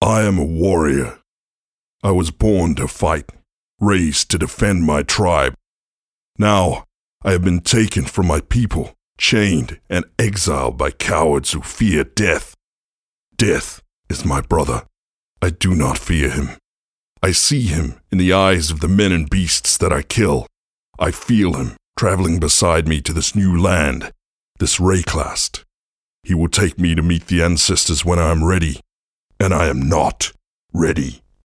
I am a warrior. I was born to fight, raised to defend my tribe. Now, I have been taken from my people, chained and exiled by cowards who fear death. Death is my brother. I do not fear him. I see him in the eyes of the men and beasts that I kill. I feel him traveling beside me to this new land, this Rayclast. He will take me to meet the ancestors when I am ready, and I am not ready.